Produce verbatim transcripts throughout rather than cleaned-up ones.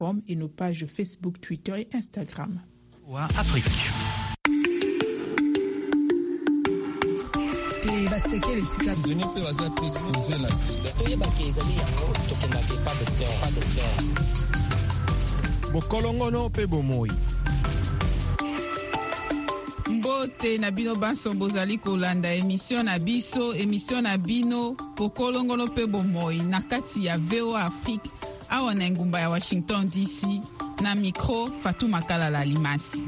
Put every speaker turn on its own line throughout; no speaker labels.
et nos pages Facebook, Twitter et Instagram.
Afrique.
Bokolongono pe bomoi.
Mbote na bino banso bozali kolanda émission na biso émission na bino Bokolongono pe bomoi na kati ya V O A Afrique awa na ngumba ya Washington D C na micro Fatou Makalala Limasi.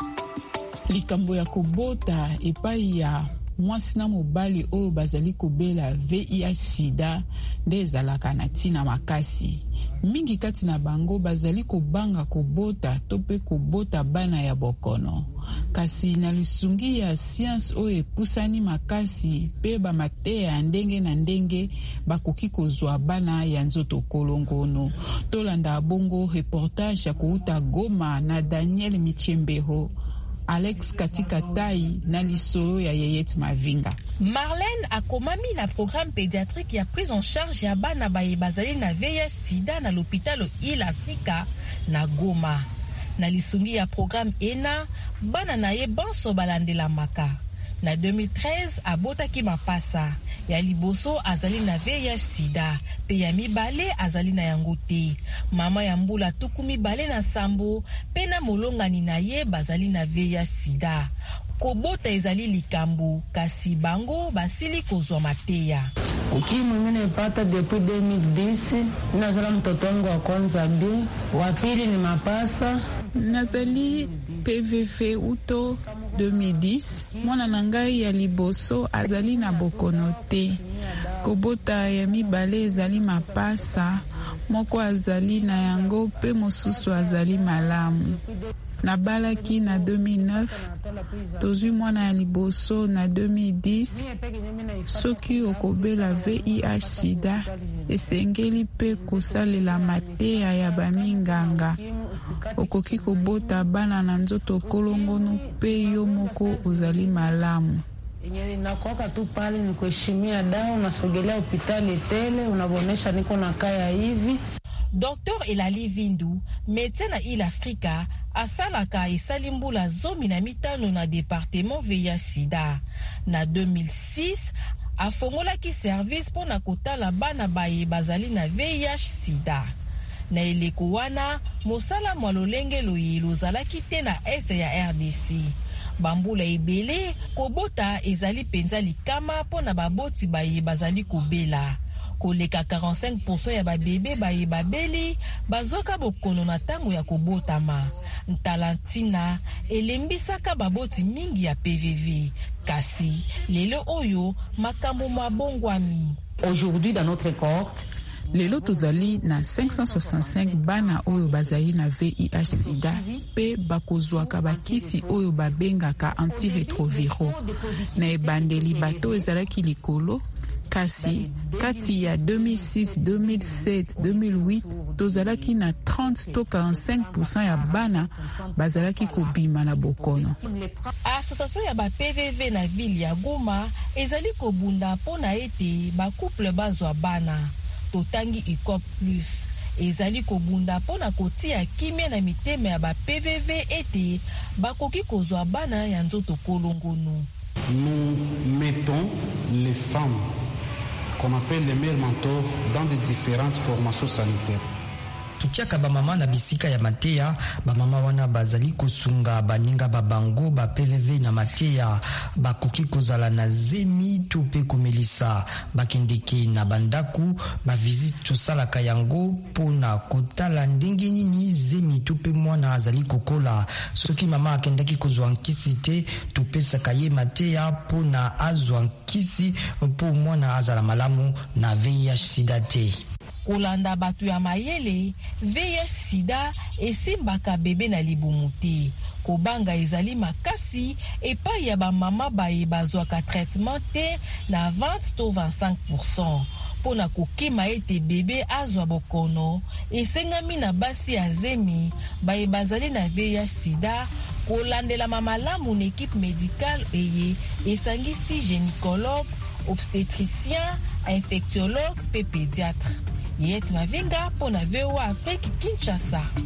Likambo ya kobota epai ya mwasi na mobali oyo bazali kobela V I H sida nde ezalaka na ntina makasi. Mingi kati na bango bazali kobanga kobota to pe kobota bana ya bokono. Kasi na lisungi ya science oyo epusani makasi pe bamateya ya ndenge na ndenge bakoki kozwa bana ya nzoto kolongono. Tolanda bongo reportage ya kouta Goma na Daniel Michembero. Alex Katika Tai na lisolo ya Yeyet Mavinga.
Marlène akomami na programme pédiatrique ya prise en charge ya bana baye bazali na V I H sida na l'hôpital Il Africa na Goma. Na lisungi ya programme E N A, bana na ye banso balandela maka. Na deux mille treize, abotaki mapasa. Ya liboso azali na V I H sida, pe ya mibale azali na yango te. Mama ya mbula tuku mibale na sambo, pe na molongani na ye bazali na V I H sida. Kobota ezali likambo, kasi bango basili kozwa mateya.
Ukimwi mimi nimepata depuis deux mille dix, nazala mtoto wangu wa kwanza bi, wa pili ni mapasa.
Nazali P V V uto deux mille dix, mwana na ngai ya liboso azali na bokono te. Kobota ya mibale ezali mapasa, moko azali na yango pe mosusu azali malamu. Nabalaki na deux mille neuf, tozwi mwana ya liboso na deux mille dix, soki okobela V I H sida, esengeli pe kosalela mateya ya baminganga. Okoki kobota bana na nzoto kolongono pe yo moko ozali malamu.
Nakuwaka tu pale ni kuheshimia dawa, unasogelea hospitali tele, unabonesha niko na kaya hivi.
Docteur Elali Vindu, médecin na Il Africa, asalaka esali mbula zomi na mitano na département V I H sida. Na deux mille six, afongolaki service pona kotala bana baye bazali na V I H sida. Na eleko wana, mosala mwalolenge loyelo ozalaki te na este ya R D C. Bambula ebele, kobota ezali penza likama pona baboti baye bazali kobela. Koleka quarante-cinq pour cent ya babebe baye babeli, bazoka bokono na tango ya kobotama. Ntalantina, elembisaka baboti mingi ya P V V. Kasi, lelo oyo, makambo mabongwami.
Aujourd'hui, dans notre cohorte,
lelo tozali na cinq cent soixante-cinq bana oyo bazali na V I H sida pe bakozwaka bakisi oyo babengaka antiretroviraux. Na ebandeli bato ezalaki likolo, kasi kati ya deux mille six, deux mille sept, deux mille huit tozalaki na trente to quarante-cinq pour cent ya bana bazalaki kobima na bokono.
Association ya ba P V V na ville ya Goma ezali kobunda pona ete ba couple bazwa bana. Totangi ikop plus ezali kobunda pona kotia kimia na miteme ya ba P V V ete bakoki kozwa bana ya nzoto kolongono.
Nous mettons les femmes qu'on appelle les mères mentors dans des différentes formations sanitaires.
Tutiaka ba mama na bisika ya mateya, ba mama wana bazali kosunga baninga babango ba P V V na mateya, bakoki kozala na zemi to pe komelisa, bakendeke na bandaku, ba visite to sala kayango pona kotala ndenge nini zemi to pe mwana azali kokola. Soki mama akendaki kozwa nkisi te, to pesa kaye mateya pona azwa nkisi po mwana azala malamu na V I H sida te.
Kolanda batu ya mayele, V I H sida esimbaka bebe na libumu te. Kobanga ezali makasi epai ya ba mama baye bazwaka traitement te na vingt to vingt-cinq pour cent. Pona kokima ete bebe azwa bokono, esengami na basi ya zemi baye bazali na V I H sida, kolandela mamalamu na équipe médicale eye esangisi gynécologue, obstétricien, infectiologue pe pédiatre. Yet Mavinga pour la V O A Afrique Kinshasa.